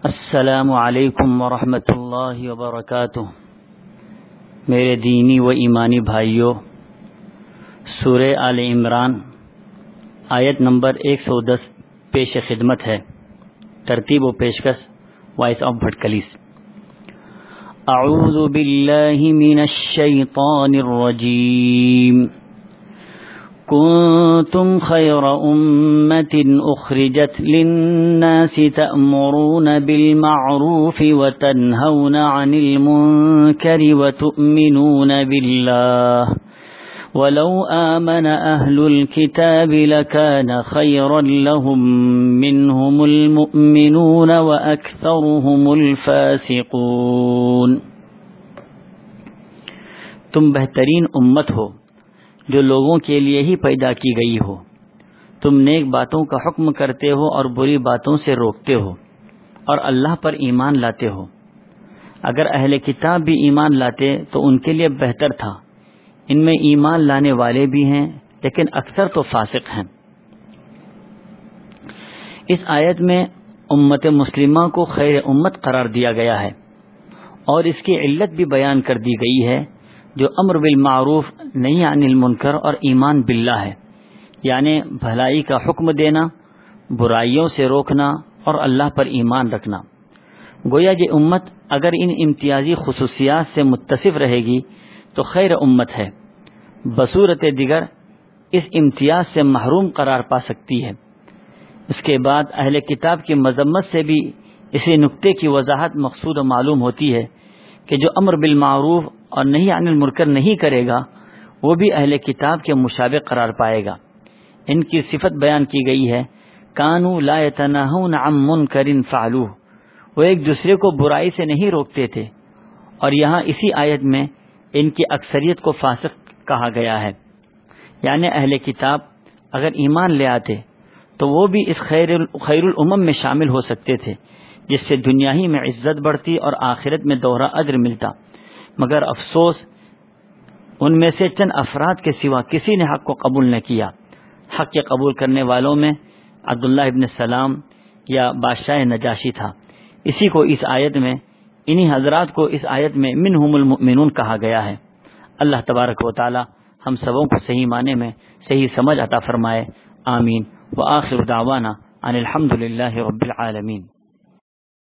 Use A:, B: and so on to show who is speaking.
A: السلام علیکم ورحمۃ اللہ وبرکاتہ۔ میرے دینی و ایمانی بھائیوں، سورہ آل عمران آیت نمبر 110 پیش خدمت ہے۔ ترتیب و پیشکش وائس آف بھٹکلیس۔ اعوذ باللہ من الشیطان الرجیم۔ كنتم خير أمة أخرجت للناس تأمرون بالمعروف وتنهون عن المنكر وتؤمنون بالله ولو آمن أهل الكتاب لكان خيرا لهم منهم المؤمنون وأكثرهم الفاسقون۔ تم بہترین امت ہو جو لوگوں کے لیے ہی پیدا کی گئی ہو۔ تم نیک باتوں کا حکم کرتے ہو اور بری باتوں سے روکتے ہو اور اللہ پر ایمان لاتے ہو۔ اگر اہل کتاب بھی ایمان لاتے تو ان کے لیے بہتر تھا۔ ان میں ایمان لانے والے بھی ہیں لیکن اکثر تو فاسق ہیں۔ اس آیت میں امت مسلمہ کو خیر امت قرار دیا گیا ہے اور اس کی علت بھی بیان کر دی گئی ہے، جو امر بالمعروف نہی عن المنکر اور ایمان باللہ ہے، یعنی بھلائی کا حکم دینا، برائیوں سے روکنا اور اللہ پر ایمان رکھنا۔ گویا یہ امت اگر ان امتیازی خصوصیات سے متصف رہے گی تو خیر امت ہے، بصورت دیگر اس امتیاز سے محروم قرار پا سکتی ہے۔ اس کے بعد اہل کتاب کی مذمت سے بھی اسی نقطے کی وضاحت مقصود و معلوم ہوتی ہے کہ جو امر بالمعروف اور نہی عن المنکر نہیں کرے گا وہ بھی اہل کتاب کے مشابہ قرار پائے گا۔ ان کی صفت بیان کی گئی ہے، کانوا لا یتناہون عن منکر فعلوہ، وہ ایک دوسرے کو برائی سے نہیں روکتے تھے، اور یہاں اسی آیت میں ان کی اکثریت کو فاسق کہا گیا ہے، یعنی اہل کتاب اگر ایمان لے آتے تو وہ بھی اس خیر الامم میں شامل ہو سکتے تھے، جس سے دنیا ہی میں عزت بڑھتی اور آخرت میں دوہرا اجر ملتا، مگر افسوس ان میں سے چند افراد کے سوا کسی نے حق کو قبول نہ کیا۔ حق کے قبول کرنے والوں میں عبداللہ ابن سلام یا بادشاہ نجاشی تھا۔ اسی کو اس آیت میں، انہی حضرات کو اس آیت میں منہم المؤمنون کہا گیا ہے۔ اللہ تبارک و تعالی ہم سبوں کو صحیح معنی میں صحیح سمجھ عطا فرمائے، آمین۔ وآخر دعوانا ان الحمد للہ رب العالمین۔